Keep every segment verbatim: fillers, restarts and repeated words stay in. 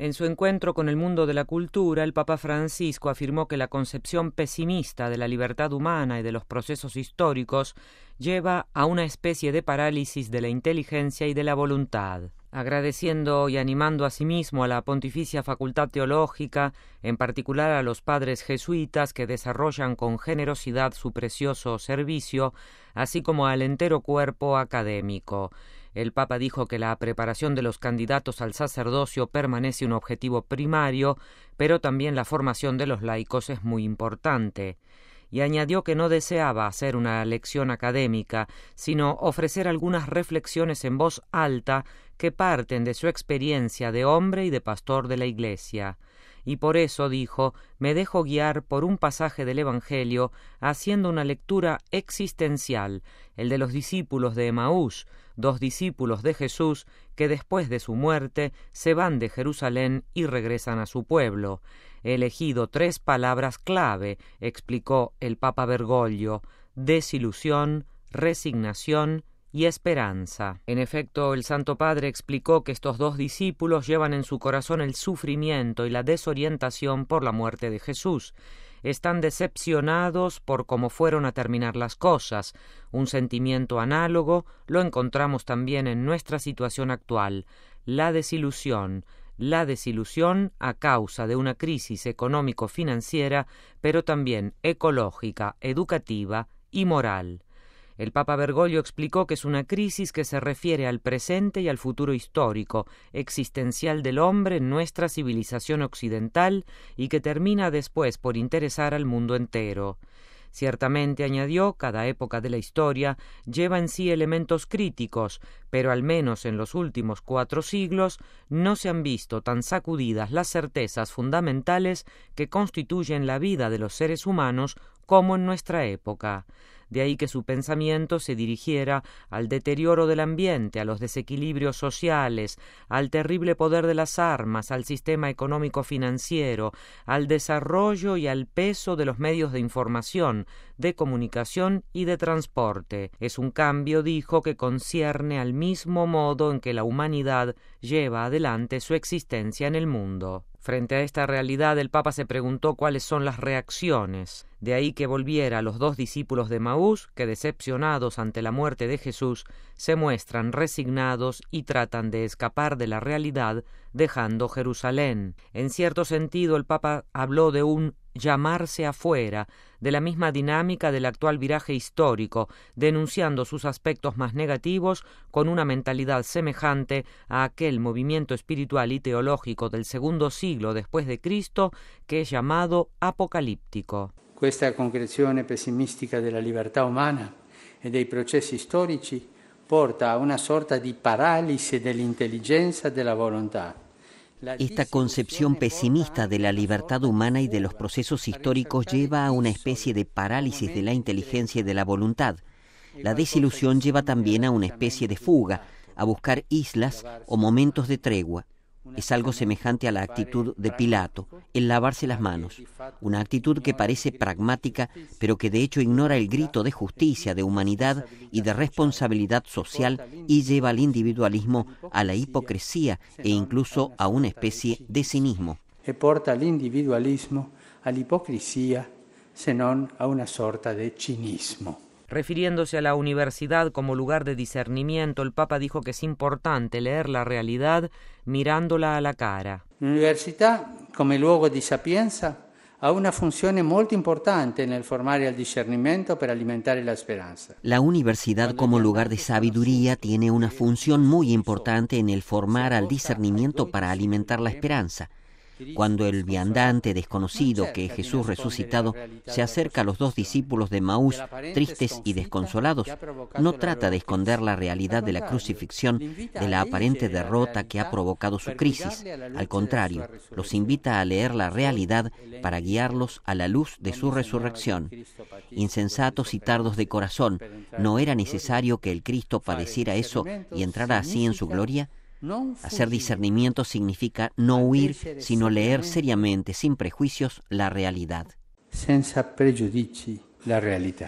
En su encuentro con el mundo de la cultura, el Papa Francisco afirmó que la concepción pesimista de la libertad humana y de los procesos históricos lleva a una especie de parálisis de la inteligencia y de la voluntad. Agradeciendo y animando asimismo a la Pontificia Facultad Teológica, en particular a los padres jesuitas que desarrollan con generosidad su precioso servicio, así como al entero cuerpo académico. El Papa dijo que la preparación de los candidatos al sacerdocio permanece un objetivo primario, pero también la formación de los laicos es muy importante. Y añadió que no deseaba hacer una lección académica, sino ofrecer algunas reflexiones en voz alta que parten de su experiencia de hombre y de pastor de la Iglesia. Y por eso, dijo, me dejo guiar por un pasaje del Evangelio haciendo una lectura existencial, el de los discípulos de Emaús, dos discípulos de Jesús que después de su muerte se van de Jerusalén y regresan a su pueblo. He elegido tres palabras clave, explicó el Papa Bergoglio: desilusión, resignación y esperanza. En efecto, el Santo Padre explicó que estos dos discípulos llevan en su corazón el sufrimiento y la desorientación por la muerte de Jesús. Están decepcionados por cómo fueron a terminar las cosas. Un sentimiento análogo lo encontramos también en nuestra situación actual: la desilusión. La desilusión a causa de una crisis económico-financiera, pero también ecológica, educativa y moral. El Papa Bergoglio explicó que es una crisis que se refiere al presente y al futuro histórico, existencial del hombre en nuestra civilización occidental y que termina después por interesar al mundo entero. Ciertamente, añadió, cada época de la historia lleva en sí elementos críticos, pero al menos en los últimos cuatro siglos no se han visto tan sacudidas las certezas fundamentales que constituyen la vida de los seres humanos como en nuestra época. De ahí que su pensamiento se dirigiera al deterioro del ambiente, a los desequilibrios sociales, al terrible poder de las armas, al sistema económico-financiero, al desarrollo y al peso de los medios de información, de comunicación y de transporte. Es un cambio, dijo, que concierne al mismo modo en que la humanidad lleva adelante su existencia en el mundo. Frente a esta realidad, el Papa se preguntó cuáles son las reacciones. De ahí que volviera a los dos discípulos de Emaús, que decepcionados ante la muerte de Jesús, se muestran resignados y tratan de escapar de la realidad, dejando Jerusalén. En cierto sentido, el Papa habló de un llamarse afuera, de la misma dinámica del actual viraje histórico, denunciando sus aspectos más negativos con una mentalidad semejante a aquel movimiento espiritual y teológico del segundo siglo después de Cristo que es llamado apocalíptico. Questa concrezione pessimistica della libertà umana e dei processi storici porta a una sorta di paralisi dell'intelligenza e della volontà. Esta concepción pesimista de la libertad humana y de los procesos históricos lleva a una especie de parálisis de la inteligencia y de la voluntad. La desilusión lleva también a una especie de fuga, a buscar islas o momentos de tregua. Es algo semejante a la actitud de Pilato, el lavarse las manos, una actitud que parece pragmática, pero que de hecho ignora el grito de justicia, de humanidad y de responsabilidad social y lleva al individualismo, a la hipocresía e incluso a una especie de cinismo. E porta all'individualismo, all'ipocrisía, se non a una sorta de cinismo. Refiriéndose a la universidad como lugar de discernimiento, el Papa dijo que es importante leer la realidad mirándola a la cara. L'università, come luogo di sapienza, ha una funzione molto importante nel formare al discernimento per alimentare la speranza. La universidad como lugar de sabiduría tiene una función muy importante en el formar al discernimiento para alimentar la esperanza. Cuando el viandante desconocido, que es Jesús resucitado, se acerca a los dos discípulos de Emaús, tristes y desconsolados, no trata de esconder la realidad de la crucifixión, de la aparente derrota que ha provocado su crisis. Al contrario, los invita a leer la realidad para guiarlos a la luz de su resurrección. Insensatos y tardos de corazón, ¿no era necesario que el Cristo padeciera eso y entrara así en su gloria? Hacer discernimiento significa no huir, sino leer seriamente, sin prejuicios, la realidad. Senza pregiudizi, la realidad.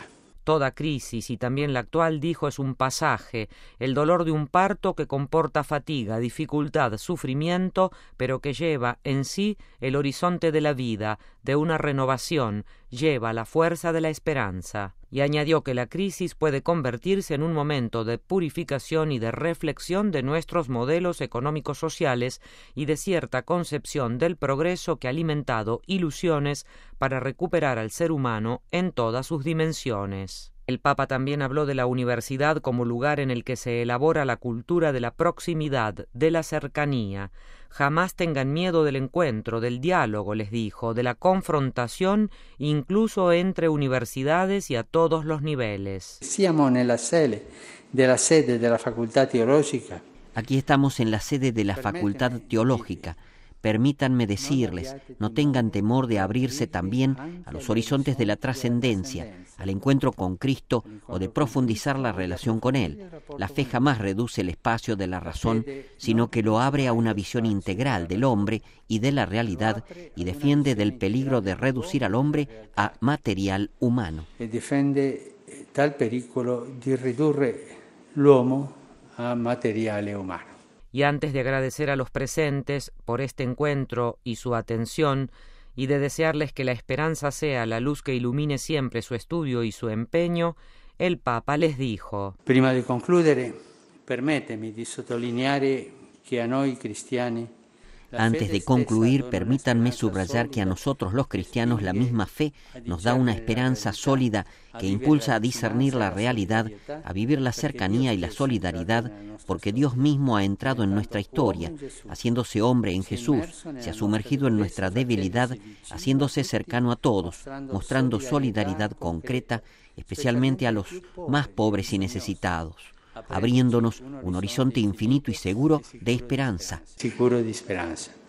Toda crisis, y también la actual, dijo, es un pasaje, el dolor de un parto que comporta fatiga, dificultad, sufrimiento, pero que lleva en sí el horizonte de la vida, de una renovación, lleva la fuerza de la esperanza. Y añadió que la crisis puede convertirse en un momento de purificación y de reflexión de nuestros modelos económicos sociales y de cierta concepción del progreso que ha alimentado ilusiones para recuperar al ser humano en todas sus dimensiones. El Papa también habló de la universidad como lugar en el que se elabora la cultura de la proximidad, de la cercanía. Jamás tengan miedo del encuentro, del diálogo, les dijo, de la confrontación, incluso entre universidades y a todos los niveles. Siamo nella sede della sede della Facultà Teologica. Aquí estamos en la sede de la Facultad Teológica. Permítanme decirles, no tengan temor de abrirse también a los horizontes de la trascendencia, al encuentro con Cristo o de profundizar la relación con Él. La fe jamás reduce el espacio de la razón, sino que lo abre a una visión integral del hombre y de la realidad y defiende del peligro de reducir al hombre a material humano. E difende dal pericolo di ridurre l'uomo a materiale umano. Y antes de agradecer a los presentes por este encuentro y su atención, y de desearles que la esperanza sea la luz que ilumine siempre su estudio y su empeño, el Papa les dijo: Prima di concludere, permettimi di sottolineare che a noi cristiani. Antes de concluir, permítanme subrayar que a nosotros los cristianos la misma fe nos da una esperanza sólida que impulsa a discernir la realidad, a vivir la cercanía y la solidaridad, porque Dios mismo ha entrado en nuestra historia, haciéndose hombre en Jesús, se ha sumergido en nuestra debilidad, haciéndose cercano a todos, mostrando solidaridad concreta, especialmente a los más pobres y necesitados, abriéndonos un horizonte infinito y seguro de esperanza. Seguro de esperanza.